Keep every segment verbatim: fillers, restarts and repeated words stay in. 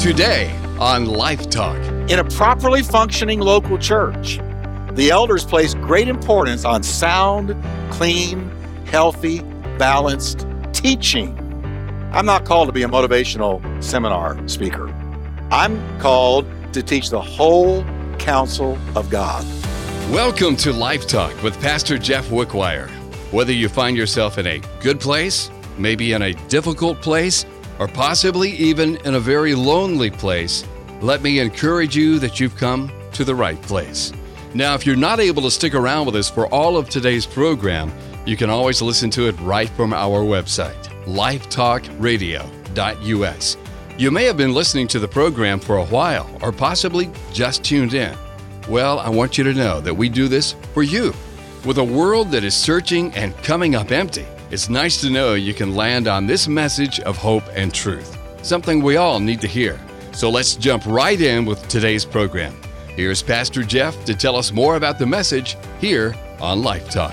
Today on Life Talk. In a properly functioning local church, the elders place great importance on sound, clean, healthy, balanced teaching. I'm not called to be a motivational seminar speaker. I'm called to teach the whole counsel of God. Welcome to Life Talk with Pastor Jeff Wickwire. Whether you find yourself in a good place, maybe in a difficult place, or possibly even in a very lonely place, let me encourage you that you've come to the right place. Now, if you're not able to stick around with us for all of today's program, you can always listen to it right from our website, life talk radio dot u s. You may have been listening to the program for a while, or possibly just tuned in. Well, I want you to know that we do this for you. With a world that is searching and coming up empty, it's nice to know you can land on this message of hope and truth, something we all need to hear. So let's jump right in with today's program. Here's Pastor Jeff to tell us more about the message here on Life Talk.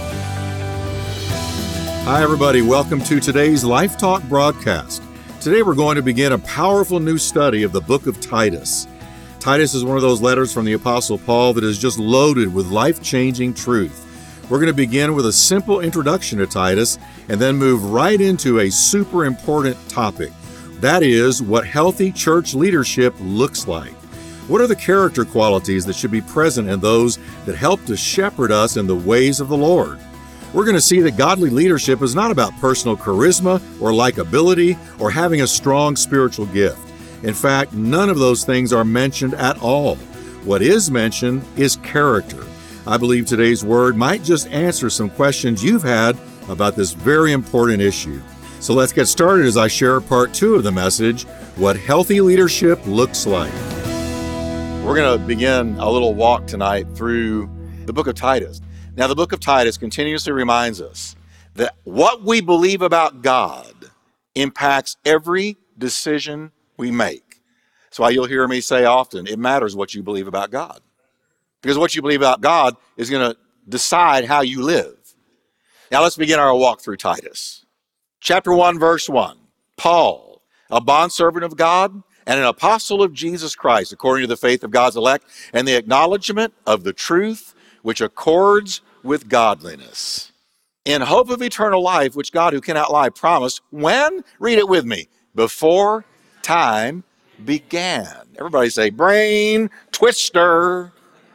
Hi, everybody. Welcome to today's Life Talk broadcast. Today we're going to begin a powerful new study of the book of Titus. Titus is one of those letters from the Apostle Paul that is just loaded with life-changing truth. We're going to begin with a simple introduction to Titus and then move right into a super important topic. That is what healthy church leadership looks like. What are the character qualities that should be present in those that help to shepherd us in the ways of the Lord? We're going to see that godly leadership is not about personal charisma or likability or having a strong spiritual gift. In fact, none of those things are mentioned at all. What is mentioned is character. I believe today's word might just answer some questions you've had about this very important issue. So let's get started as I share part two of the message, what healthy leadership looks like. We're going to begin a little walk tonight through the book of Titus. Now, the book of Titus continuously reminds us that what we believe about God impacts every decision we make. That's why you'll hear me say often, it matters what you believe about God. Because what you believe about God is going to decide how you live. Now let's begin our walk through Titus. Chapter one, verse one. Paul, a bondservant of God and an apostle of Jesus Christ, according to the faith of God's elect, and the acknowledgement of the truth which accords with godliness, in hope of eternal life, which God, who cannot lie, promised when? Read it with me. Before time began. Everybody say, brain twister.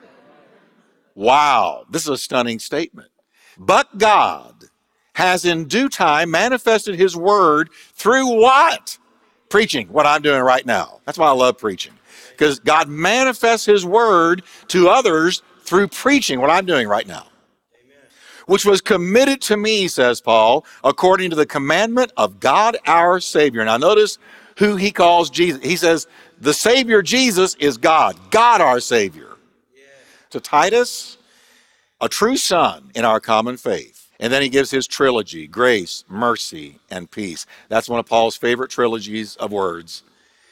Wow, this is a stunning statement. But God has in due time manifested his word through what? Preaching, what I'm doing right now. That's why I love preaching. Because God manifests his word to others through preaching, what I'm doing right now. Amen. Which was committed to me, says Paul, according to the commandment of God our Savior. Now notice who he calls Jesus. He says, the Savior Jesus is God, God our Savior. To Titus, a true son in our common faith. And then he gives his trilogy, grace, mercy, and peace. That's one of Paul's favorite trilogies of words.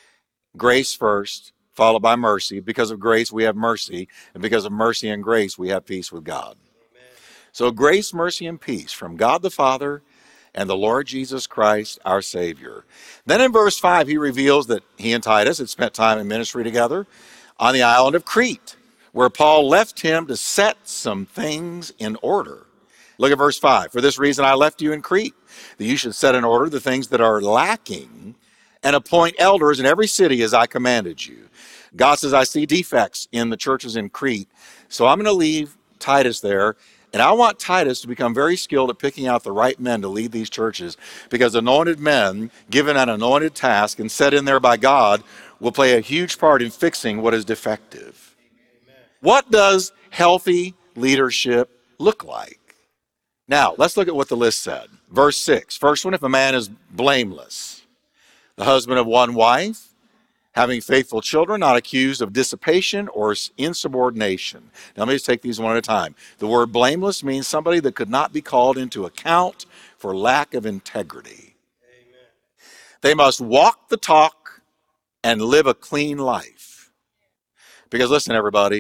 Grace first, followed by mercy. Because of grace, we have mercy. And because of mercy and grace, we have peace with God. Amen. So grace, mercy, and peace from God the Father and the Lord Jesus Christ, our Savior. Then in verse five, he reveals that he and Titus had spent time in ministry together on the island of Crete, where Paul left him to set some things in order. Look at verse five. For this reason I left you in Crete, that you should set in order the things that are lacking and appoint elders in every city as I commanded you. God says, I see defects in the churches in Crete, so I'm going to leave Titus there. And I want Titus to become very skilled at picking out the right men to lead these churches, because anointed men given an anointed task and set in there by God will play a huge part in fixing what is defective. What does healthy leadership look like? Now, let's look at what the list said. Verse six, first one, if a man is blameless, the husband of one wife, having faithful children, not accused of dissipation or insubordination. Now, let me just take these one at a time. The word blameless means somebody that could not be called into account for lack of integrity. Amen. They must walk the talk and live a clean life. Because listen, everybody,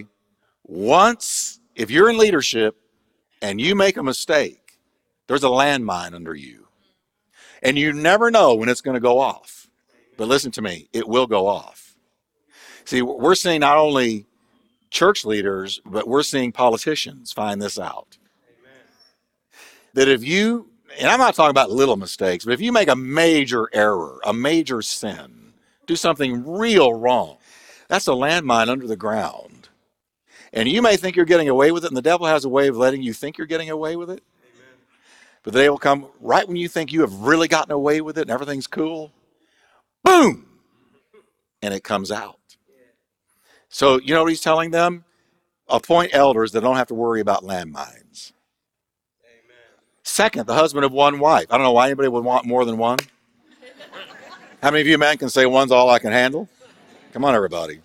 once, if you're in leadership and you make a mistake, there's a landmine under you. And you never know when it's going to go off. But listen to me, it will go off. See, we're seeing not only church leaders, but we're seeing politicians find this out. Amen. That if you, and I'm not talking about little mistakes, but if you make a major error, a major sin, do something real wrong, that's a landmine under the ground. And you may think you're getting away with it, and the devil has a way of letting you think you're getting away with it. Amen. But the day will come right when you think you have really gotten away with it and everything's cool, boom, and it comes out. So you know what he's telling them? Appoint elders that don't have to worry about landmines. Amen. Second, the husband of one wife. I don't know why anybody would want more than one. How many of you men can say one's all I can handle? Come on, everybody.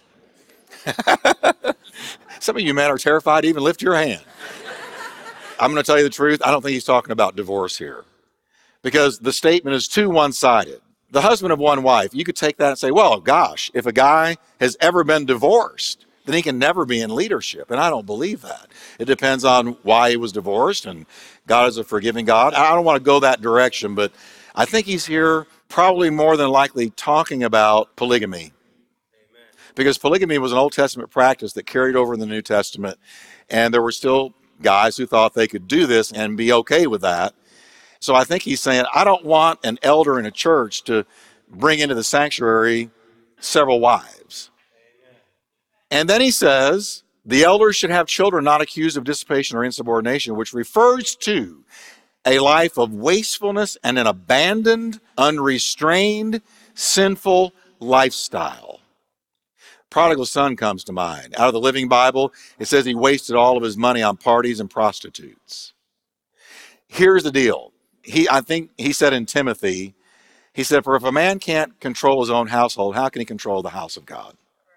Some of you men are terrified to even lift your hand. I'm going to tell you the truth. I don't think he's talking about divorce here, because the statement is too one-sided. The husband of one wife, you could take that and say, well, gosh, if a guy has ever been divorced, then he can never be in leadership. And I don't believe that. It depends on why he was divorced, and God is a forgiving God. I don't want to go that direction, but I think he's here probably more than likely talking about polygamy. Amen. Because polygamy was an Old Testament practice that carried over in the New Testament, and there were still guys who thought they could do this and be okay with that. So I think he's saying, I don't want an elder in a church to bring into the sanctuary several wives. Amen. And then he says, the elders should have children not accused of dissipation or insubordination, which refers to a life of wastefulness and an abandoned, unrestrained, sinful lifestyle. Prodigal son comes to mind. Out of the Living Bible, it says he wasted all of his money on parties and prostitutes. Here's the deal. He, I think he said in Timothy, he said, for if a man can't control his own household, how can he control the house of God?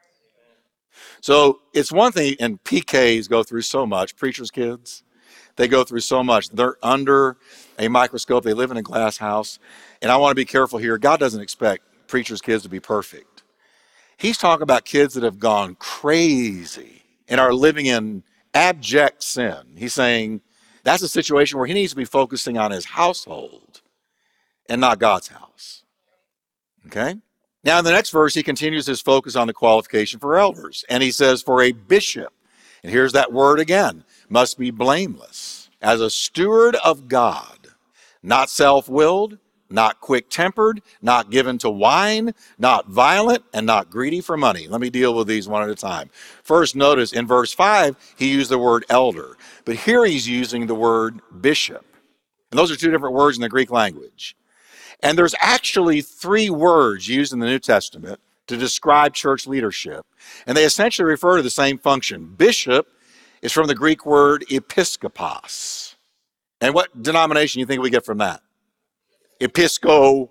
So it's one thing, and P Ks go through so much, preachers' kids, they go through so much. They're under a microscope. They live in a glass house. And I want to be careful here. God doesn't expect preachers' kids to be perfect. He's talking about kids that have gone crazy and are living in abject sin. He's saying, that's a situation where he needs to be focusing on his household and not God's house. Okay? Now, in the next verse, he continues his focus on the qualification for elders. And he says, for a bishop, and here's that word again, must be blameless, as a steward of God, not self-willed, not quick-tempered, not given to wine, not violent, and not greedy for money. Let me deal with these one at a time. First, notice in verse five, he used the word elder. But here he's using the word bishop. And those are two different words in the Greek language. And there's actually three words used in the New Testament to describe church leadership. And they essentially refer to the same function. Bishop is from the Greek word episkopos. And what denomination do you think we get from that? Episcopalian.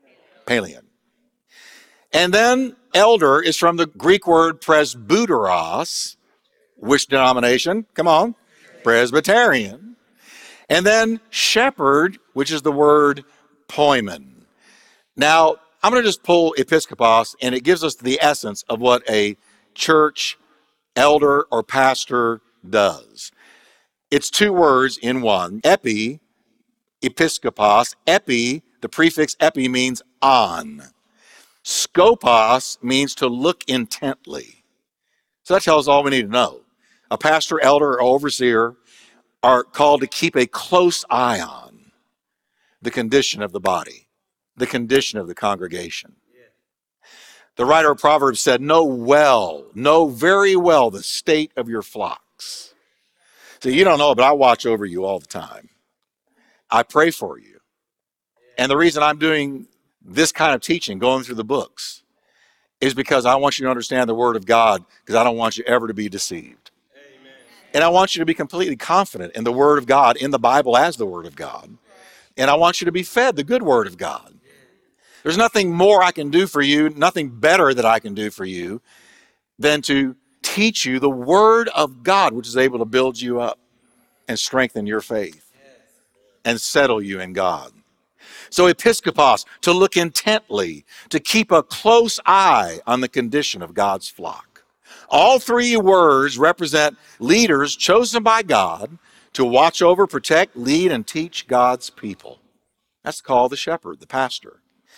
And then elder is from the Greek word presbyteros. Which denomination? Come on. Presbyterian. And then shepherd, which is the word poimen. Now, I'm going to just pull episkopos, and it gives us the essence of what a church elder or pastor does. It's two words in one. Epi, episkopos. Epi, the prefix epi means on. Skopos means to look intently. So that tells us all we need to know. A pastor, elder, or overseer are called to keep a close eye on the condition of the body, the condition of the congregation. Yeah. The writer of Proverbs said, know well, know very well the state of your flocks. So you don't know, but I watch over you all the time. I pray for you. And the reason I'm doing this kind of teaching, going through the books, is because I want you to understand the Word of God, because I don't want you ever to be deceived. Amen. And I want you to be completely confident in the Word of God, in the Bible as the Word of God. And I want you to be fed the good Word of God. There's nothing more I can do for you, nothing better that I can do for you than to teach you the Word of God, which is able to build you up and strengthen your faith and settle you in God. So episkopos, to look intently, to keep a close eye on the condition of God's flock. All three words represent leaders chosen by God to watch over, protect, lead, and teach God's people. That's called the shepherd, the pastor.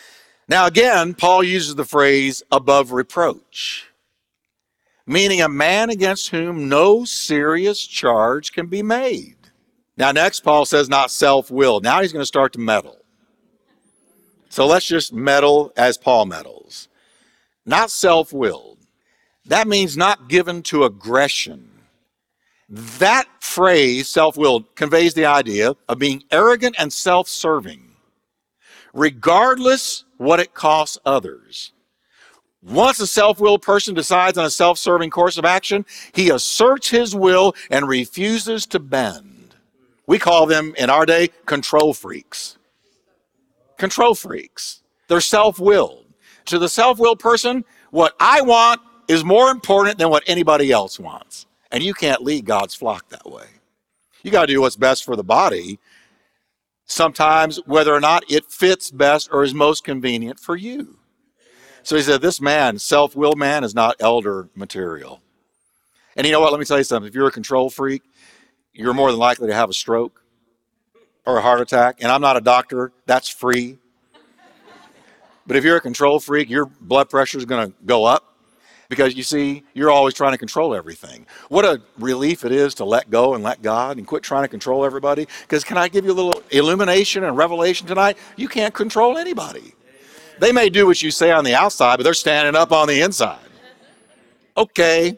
Now again, Paul uses the phrase above reproach, meaning a man against whom no serious charge can be made. Now next, Paul says not self-willed. Now he's going to start to meddle. So let's just meddle as Paul meddles. Not self-willed. That means not given to aggression. That phrase, self-willed, conveys the idea of being arrogant and self-serving, regardless what it costs others. Once a self-willed person decides on a self-serving course of action, he asserts his will and refuses to bend. We call them, in our day, control freaks. Control freaks. They're self-willed. To the self-willed person, what I want is more important than what anybody else wants. And you can't lead God's flock that way. You got to do what's best for the body, sometimes whether or not it fits best or is most convenient for you. So he said, this man, self-willed man, is not elder material. And you know what? Let me tell you something. If you're a control freak, you're more than likely to have a stroke or a heart attack. And I'm not a doctor. That's free. But if you're a control freak, your blood pressure is going to go up because, you see, you're always trying to control everything. What a relief it is to let go and let God and quit trying to control everybody. Because can I give you a little illumination and revelation tonight? You can't control anybody. They may do what you say on the outside, but they're standing up on the inside. Okay.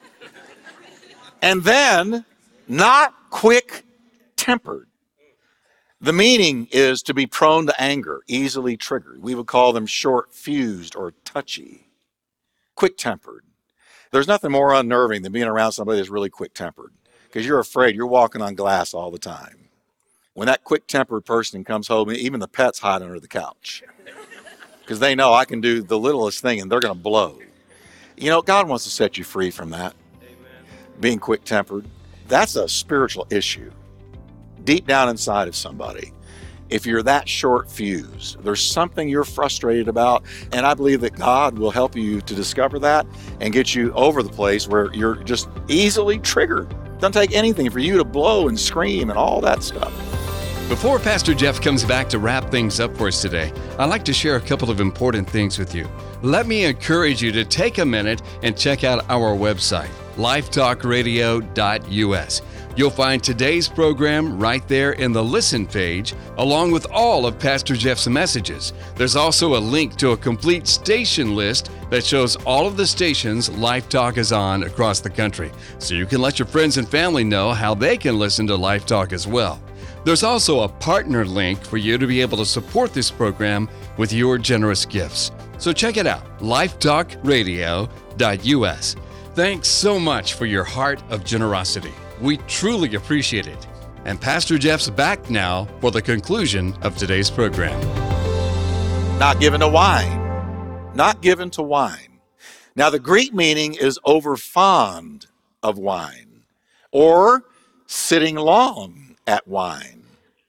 And then, not quick-tempered. The meaning is to be prone to anger, easily triggered. We would call them short-fused or touchy. Quick-tempered. There's nothing more unnerving than being around somebody that's really quick-tempered, because you're afraid you're walking on glass all the time. When that quick-tempered person comes home, even the pets hide under the couch, because they know I can do the littlest thing and they're going to blow. You know, God wants to set you free from that. Amen. Being quick-tempered. That's a spiritual issue. Deep down inside of somebody. If you're that short-fused, there's something you're frustrated about, and I believe that God will help you to discover that and get you over the place where you're just easily triggered. Doesn't take anything for you to blow and scream and all that stuff. Before Pastor Jeff comes back to wrap things up for us today, I'd like to share a couple of important things with you. Let me encourage you to take a minute and check out our website, life talk radio dot u s. You'll find today's program right there in the Listen page, along with all of Pastor Jeff's messages. There's also a link to a complete station list that shows all of the stations Life Talk is on across the country, so you can let your friends and family know how they can listen to Life Talk as well. There's also a partner link for you to be able to support this program with your generous gifts. So check it out, life talk radio dot u s. Thanks so much for your heart of generosity. We truly appreciate it. And Pastor Jeff's back now for the conclusion of today's program. Not given to wine. Not given to wine. Now, the Greek meaning is over fond of wine or sitting long at wine.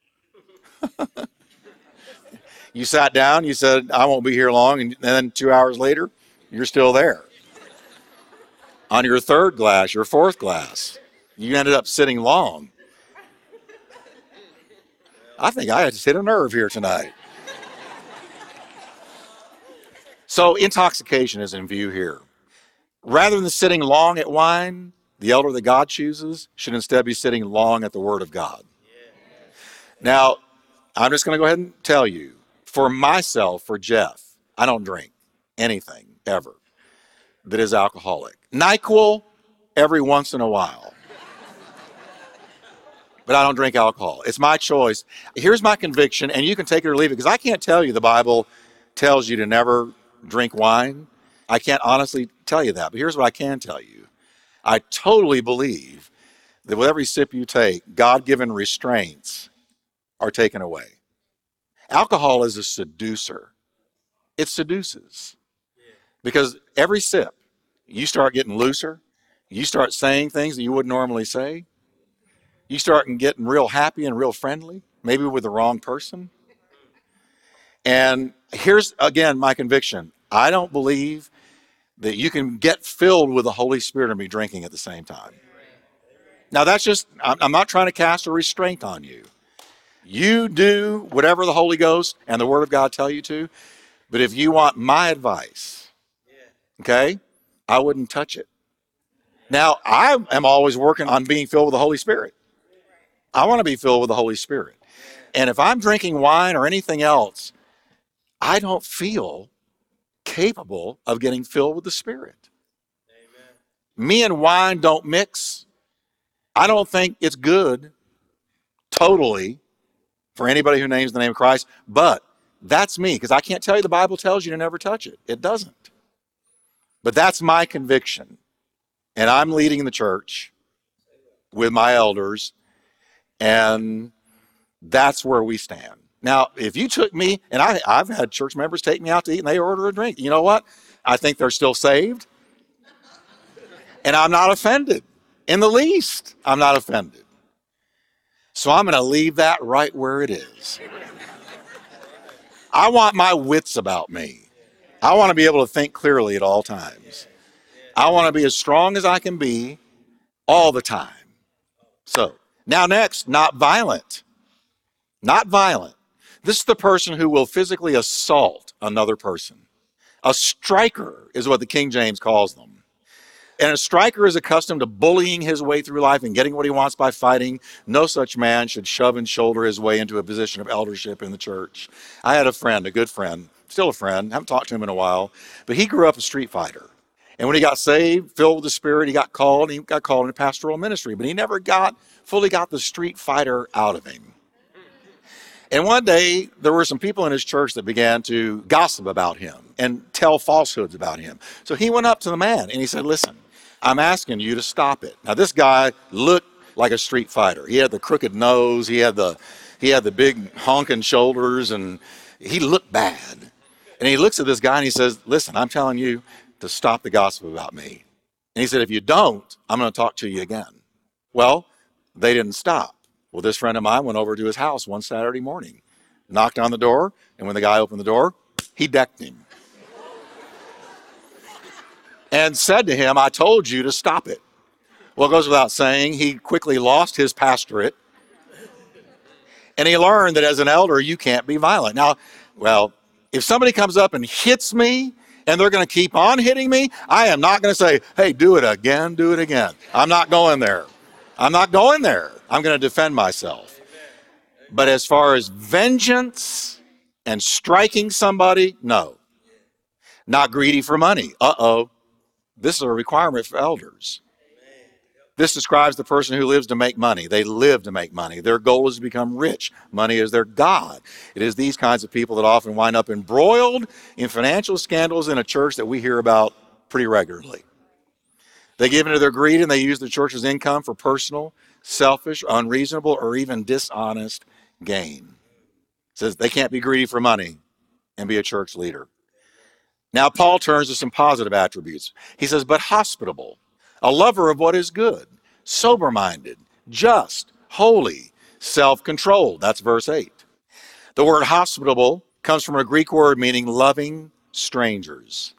You sat down, you said, I won't be here long, and then two hours later, you're still there. On your third glass, your fourth glass, you ended up sitting long. I think I just hit a nerve here tonight. So intoxication is in view here. Rather than sitting long at wine, the elder that God chooses should instead be sitting long at the Word of God. Now, I'm just going to go ahead and tell you, for myself, for Jeff, I don't drink anything ever that is alcoholic. NyQuil every once in a while. But I don't drink alcohol. It's my choice. Here's my conviction, and you can take it or leave it, because I can't tell you the Bible tells you to never drink wine. I can't honestly tell you that, but here's what I can tell you. I totally believe that with every sip you take, God-given restraints are taken away. Alcohol is a seducer. It seduces. Because every sip, you start getting looser. You start saying things that you wouldn't normally say. You start getting real happy and real friendly, maybe with the wrong person. And here's, again, my conviction. I don't believe that you can get filled with the Holy Spirit and be drinking at the same time. Now, that's just, I'm not trying to cast a restraint on you. You do whatever the Holy Ghost and the Word of God tell you to. But if you want my advice, okay, I wouldn't touch it. Now, I am always working on being filled with the Holy Spirit. I want to be filled with the Holy Spirit. And if I'm drinking wine or anything else, I don't feel capable of getting filled with the Spirit. Amen. Me and wine don't mix. I don't think it's good totally for anybody who names the name of Christ, but that's me, because I can't tell you the Bible tells you to never touch it. It doesn't. But that's my conviction. And I'm leading the church with my elders, and that's where we stand. Now, if you took me, and I, I've had church members take me out to eat and they order a drink. You know what? I think they're still saved. And I'm not offended in the least. I'm not offended. So I'm going to leave that right where it is. I want my wits about me. I want to be able to think clearly at all times. I want to be as strong as I can be all the time. So, now next, not violent. Not violent. This is the person who will physically assault another person. A striker is what the King James calls them. And a striker is accustomed to bullying his way through life and getting what he wants by fighting. No such man should shove and shoulder his way into a position of eldership in the church. I had a friend, a good friend, still a friend, haven't talked to him in a while, but he grew up a street fighter. And when he got saved, filled with the Spirit, he got called, he got called into pastoral ministry, but he never got, fully got the street fighter out of him. And one day, there were some people in his church that began to gossip about him and tell falsehoods about him. So he went up to the man and he said, listen, I'm asking you to stop it. Now, this guy looked like a street fighter. He had the crooked nose, he had the, he had the big honking shoulders, and he looked bad. And he looks at this guy and he says, listen, I'm telling you to stop the gossip about me. And he said, if you don't, I'm going to talk to you again. Well, they didn't stop. Well, this friend of mine went over to his house one Saturday morning, knocked on the door, and when the guy opened the door, he decked him. And said to him, I told you to stop it. Well, it goes without saying, he quickly lost his pastorate, and he learned that as an elder, you can't be violent. Now, well, if somebody comes up and hits me, and they're going to keep on hitting me, I am not going to say, hey, do it again, do it again. I'm not going there. I'm not going there. I'm going to defend myself. But as far as vengeance and striking somebody, no. Not greedy for money. Uh-oh. This is a requirement for elders. This describes the person who lives to make money. They live to make money. Their goal is to become rich. Money is their God. It is these kinds of people that often wind up embroiled in financial scandals in a church that we hear about pretty regularly. They give into their greed and they use the church's income for personal, selfish, unreasonable, or even dishonest gain. It says they can't be greedy for money and be a church leader. Now, Paul turns to some positive attributes. He says, but hospitable, a lover of what is good, sober-minded, just, holy, self-controlled. That's verse eight. The word hospitable comes from a Greek word meaning loving strangers.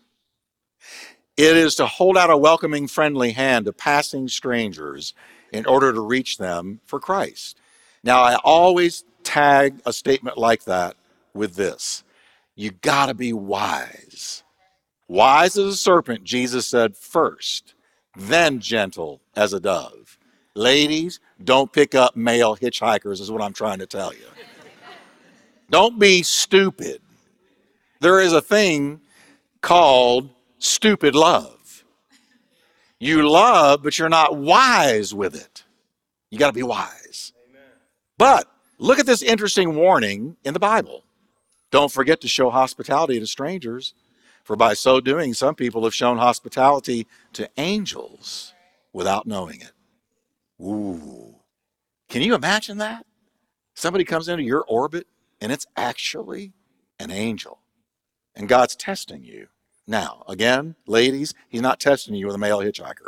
It is to hold out a welcoming, friendly hand to passing strangers in order to reach them for Christ. Now, I always tag a statement like that with this. You got to be wise. Wise as a serpent, Jesus said first, then gentle as a dove. Ladies, don't pick up male hitchhikers is what I'm trying to tell you. Don't be stupid. There is a thing called stupid love. You love, but you're not wise with it. You got to be wise. Amen. But look at this interesting warning in the Bible. Don't forget to show hospitality to strangers, for by so doing, some people have shown hospitality to angels without knowing it. Ooh. Can you imagine that? Somebody comes into your orbit and it's actually an angel. And God's testing you. Now, again, ladies, he's not testing you with a male hitchhiker.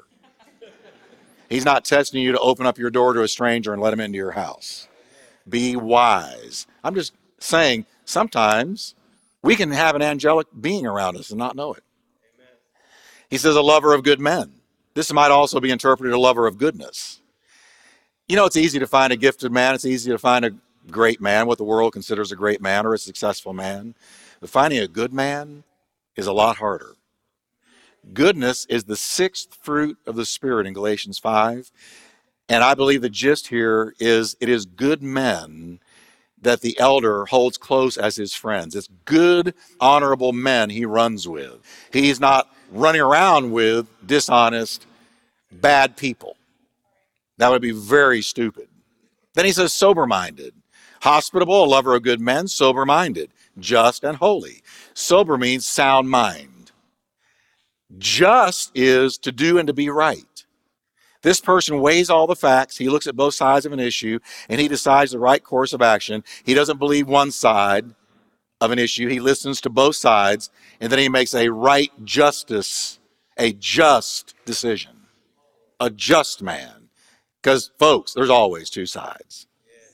He's not testing you to open up your door to a stranger and let him into your house. Be wise. I'm just saying, sometimes we can have an angelic being around us and not know it. Amen. He says a lover of good men. This might also be interpreted a lover of goodness. You know, it's easy to find a gifted man. It's easy to find a great man, what the world considers a great man or a successful man. But finding a good man is a lot harder. Goodness is the sixth fruit of the Spirit in Galatians five. And I believe the gist here is it is good men that the elder holds close as his friends. It's good, honorable men he runs with. He's not running around with dishonest, bad people. That would be very stupid. Then he says sober-minded, hospitable, a lover of good men, sober-minded, just and holy. Sober means sound mind. Just is to do and to be right. This person weighs all the facts. He looks at both sides of an issue, and he decides the right course of action. He doesn't believe one side of an issue. He listens to both sides, and then he makes a right justice, a just decision, a just man. Because, folks, there's always two sides.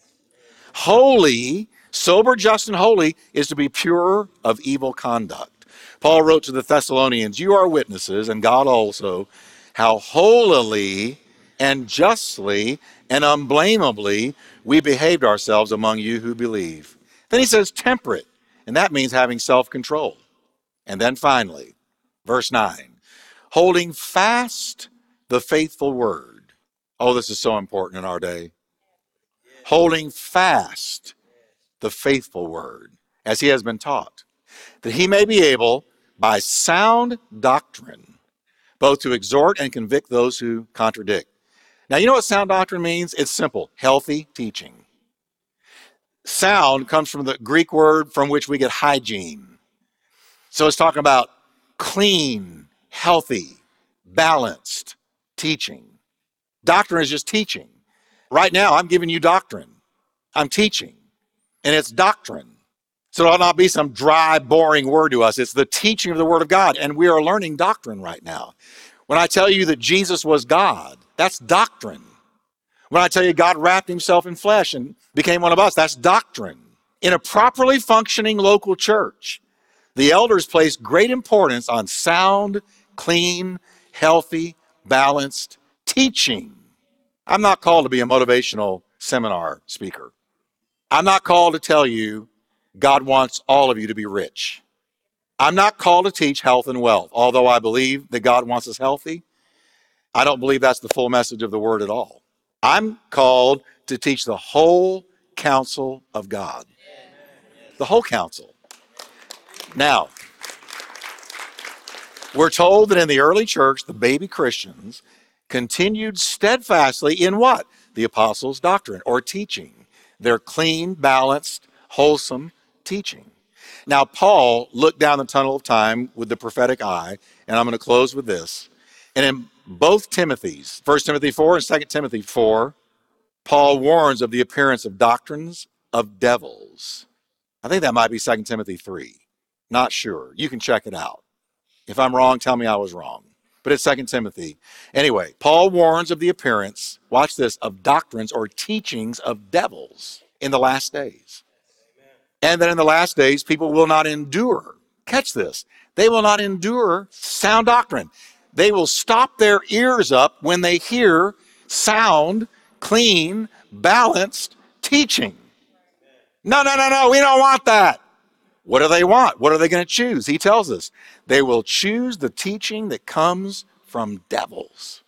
Holy, sober, just, and holy is to be pure of evil conduct. Paul wrote to the Thessalonians, you are witnesses, and God also, how holily and justly and unblameably we behaved ourselves among you who believe. Then he says temperate, and that means having self-control. And then finally, verse nine, holding fast the faithful word. Oh, this is so important in our day. Holding fast the faithful word, as he has been taught, that he may be able, by sound doctrine, both to exhort and convict those who contradict. Now, you know what sound doctrine means? It's simple, healthy teaching. Sound comes from the Greek word from which we get hygiene. So it's talking about clean, healthy, balanced teaching. Doctrine is just teaching. Right now, I'm giving you doctrine. I'm teaching, and it's doctrine. So it ought not be some dry, boring word to us. It's the teaching of the Word of God, and we are learning doctrine right now. When I tell you that Jesus was God, that's doctrine. When I tell you God wrapped himself in flesh and became one of us, that's doctrine. In a properly functioning local church, the elders place great importance on sound, clean, healthy, balanced teaching. I'm not called to be a motivational seminar speaker. I'm not called to tell you God wants all of you to be rich. I'm not called to teach health and wealth. Although I believe that God wants us healthy, I don't believe that's the full message of the word at all. I'm called to teach the whole counsel of God. The whole counsel. Now, we're told that in the early church, the baby Christians continued steadfastly in what? The apostles' doctrine or teaching. Their clean, balanced, wholesome teaching. Now, Paul looked down the tunnel of time with the prophetic eye, and I'm going to close with this. And in both Timothy's, First Timothy four and Second Timothy four, Paul warns of the appearance of doctrines of devils. I think that might be Second Timothy three. Not sure. You can check it out. If I'm wrong, tell me I was wrong. But it's Second Timothy. Anyway, Paul warns of the appearance, watch this, of doctrines or teachings of devils in the last days. And that in the last days, people will not endure. Catch this. They will not endure sound doctrine. They will stop their ears up when they hear sound, clean, balanced teaching. No, no, no, no, we don't want that. What do they want? What are they going to choose? He tells us they will choose the teaching that comes from devils.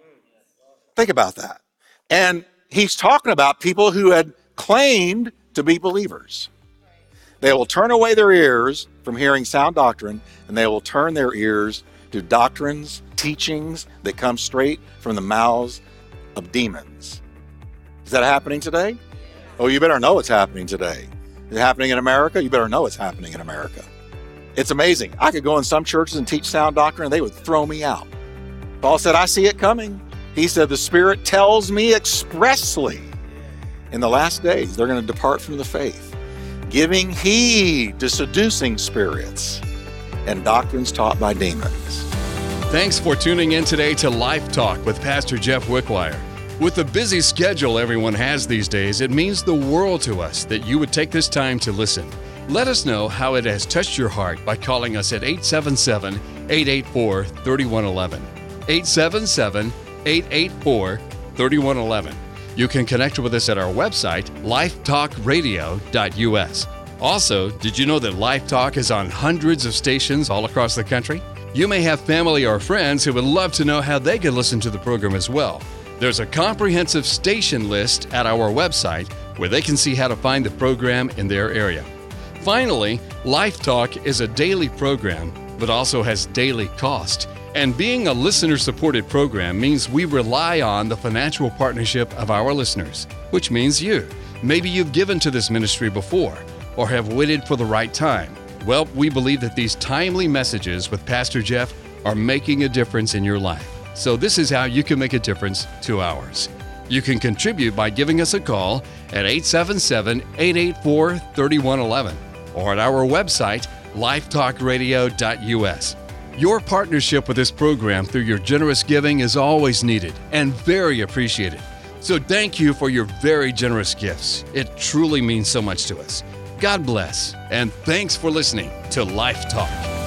Think about that. And he's talking about people who had claimed to be believers. They will turn away their ears from hearing sound doctrine, and they will turn their ears to doctrines, teachings that come straight from the mouths of demons. Is that happening today? Oh, you better know it's happening today. Is it happening in America? You better know it's happening in America. It's amazing. I could go in some churches and teach sound doctrine, and they would throw me out. Paul said, I see it coming. He said, the Spirit tells me expressly in the last days they're going to depart from the faith, giving heed to seducing spirits and doctrines taught by demons. Thanks for tuning in today to Life Talk with Pastor Jeff Wickwire. With the busy schedule everyone has these days, it means the world to us that you would take this time to listen. Let us know how it has touched your heart by calling us at eight seven seven, eight eight four, three one one one. eight seven seven, eight eight four, three one one one. You can connect with us at our website, life talk radio dot u s. Also, did you know that Life Talk is on hundreds of stations all across the country? You may have family or friends who would love to know how they can listen to the program as well. There's a comprehensive station list at our website where they can see how to find the program in their area. Finally, Life Talk is a daily program, but also has daily cost. And being a listener-supported program means we rely on the financial partnership of our listeners, which means you. Maybe you've given to this ministry before or have waited for the right time. Well, we believe that these timely messages with Pastor Jeff are making a difference in your life. So this is how you can make a difference to ours. You can contribute by giving us a call at eight seven seven, eight eight four, three one one one or at our website, life talk radio dot u s. Your partnership with this program through your generous giving is always needed and very appreciated. So thank you for your very generous gifts. It truly means so much to us. God bless, and thanks for listening to Life Talk.